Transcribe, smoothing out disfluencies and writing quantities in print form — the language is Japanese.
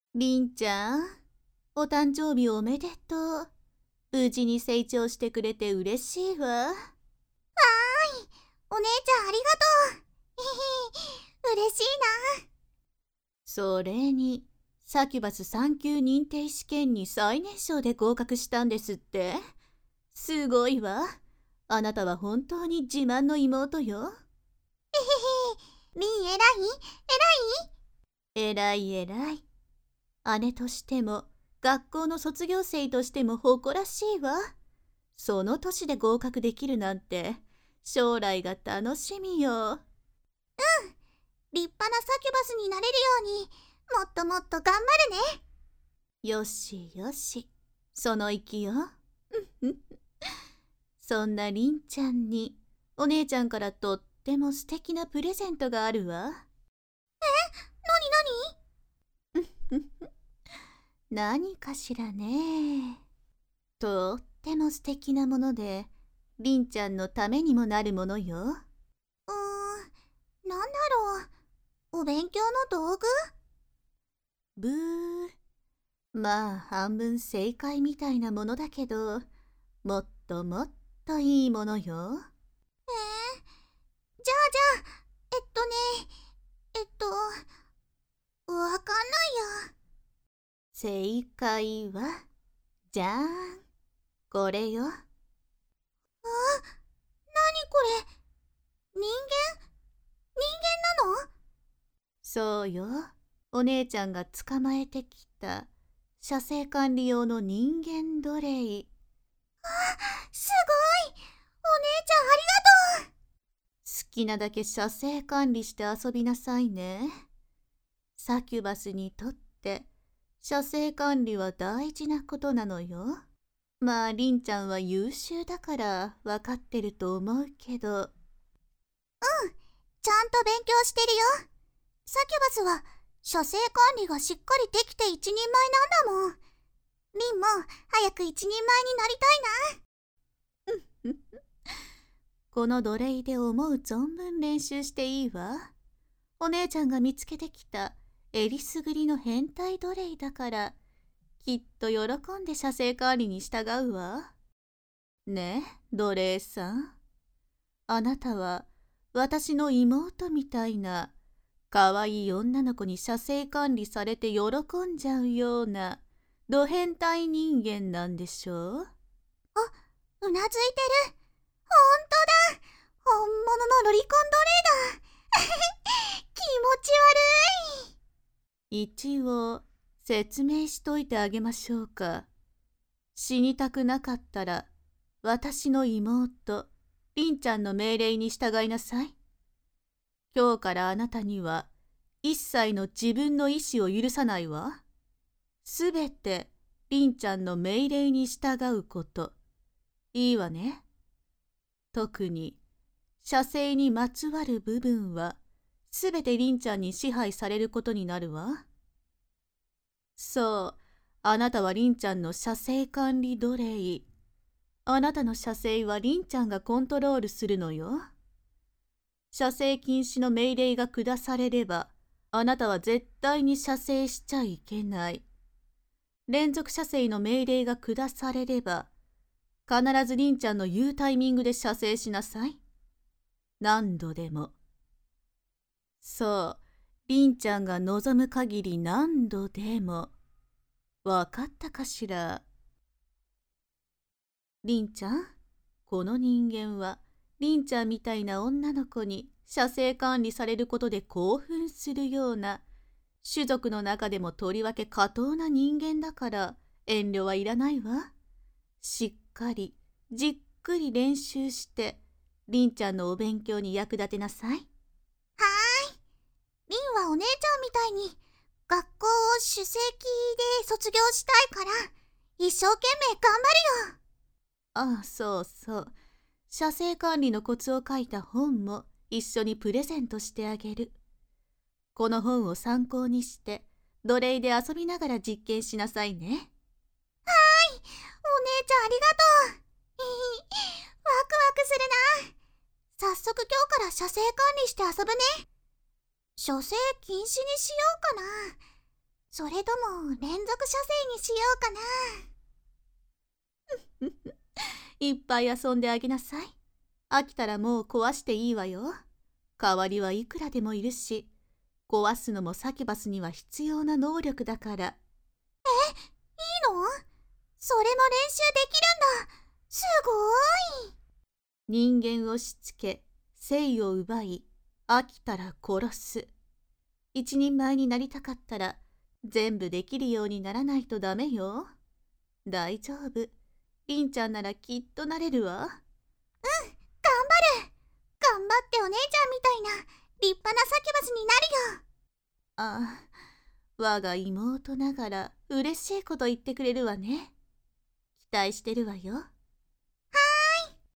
りんちゃん、お誕生日おめでとう。無事に成長してくれて嬉しいわ。 わーい、お姉ちゃんありがとう。嬉しいな。 それに、サキュバス3級認定試験に最年少で合格したんですって。すごいわ。あなたは本当に自慢の妹よ。 りん偉いえらいえらい。姉としても、学校の卒業生としても誇らしいわ。その年で合格できるなんて、将来が楽しみよ。 立派なサキュバスになれるように、もっともっと頑張るね。 よしよし、その意気よ。そんなりんちゃんに、お姉ちゃんからとっても素敵なプレゼントがあるわ。 なに何かしらね。とっても素敵なもので、りんちゃんのためにもなるものよ。 なんだろう。お勉強の道具？ ブー。まあ半分正解みたいなものだけど、もっともっといいものよ。 じゃあ、わかんないや。 正解は、じゃーん。これよ。 なにこれ？人間なの？ そうよ。お姉ちゃんが捕まえてきた写生管理用の人間奴隷。 すごい！お姉ちゃんありがとう！ 好きなだけ写生管理して遊びなさいね。サキュバスにとって写生管理は大事なことなのよ。まありんちゃんは優秀だから分かってると思うけど。 ちゃんと勉強してるよ。サキュバスは写生管理がしっかりできて一人前なんだもん。リンも早く一人前になりたいな。 この奴隷で思う存分練習していいわ。お姉ちゃんが見つけてきたえりすぐりの変態奴隷だから、きっと喜んで写生管理に従うわ。ねえ、奴隷さん。あなたは私の妹みたいなかわいい女の子に写生管理されて喜んじゃうようなド変態人間なんでしょう？ うなずいてる。ほんとだ。本物のロリコン奴隷だ。気持ち悪い。 一応説明しといてあげましょうか。死にたくなかったら私の妹りんちゃんの命令に従いなさい。今日からあなたには一切の自分の意志を許さないわ。すべてりんちゃんの命令に従うこと。いいわね。特に写生にまつわる部分はすべてりんちゃんに支配されることになるわ。そう、あなたはりんちゃんの写生管理奴隷。あなたの写生はりんちゃんがコントロールするのよ。写生禁止の命令が下されれば、あなたは絶対に写生しちゃいけない。連続写生の命令が下されれば、必ずりんちゃんの言うタイミングで写生しなさい。何度でも。そう、りんちゃんが望む限り何度でも。わかったかしら？りんちゃん、この人間はりんちゃんみたいな女の子に写生管理されることで興奮するような種族の中でもとりわけ下等な人間だから遠慮はいらないわ。しっかりじっくり練習してりんちゃんのお勉強に役立てなさい。 はーい。リンはお姉ちゃんみたいに学校を首席で卒業したいから一生懸命頑張るよ。 ああ、そうそう。写生管理のコツを書いた本も一緒にプレゼントしてあげる。この本を参考にして奴隷で遊びながら実験しなさいね。 はーい。お姉ちゃんありがとう。ワクワクするな。早速今日から写生管理して遊ぶね。写生禁止にしようかな。 それとも連続射精にしようかな。 いっぱい遊んであげなさい。飽きたらもう壊していいわよ。代わりはいくらでもいるし、壊すのもサキュバスには必要な能力だから。 いいの？それも練習できるんだ。すごーい。 人間をしつけ、性を奪い、飽きたら殺す。一人前になりたかったら、全部できるようにならないとダメよ。大丈夫。りんちゃんならきっとなれるわ。 頑張る。頑張ってお姉ちゃんみたいな立派なサキュバスになるよ。 ああ、我が妹ながら嬉しいこと言ってくれるわね。期待してるわよ。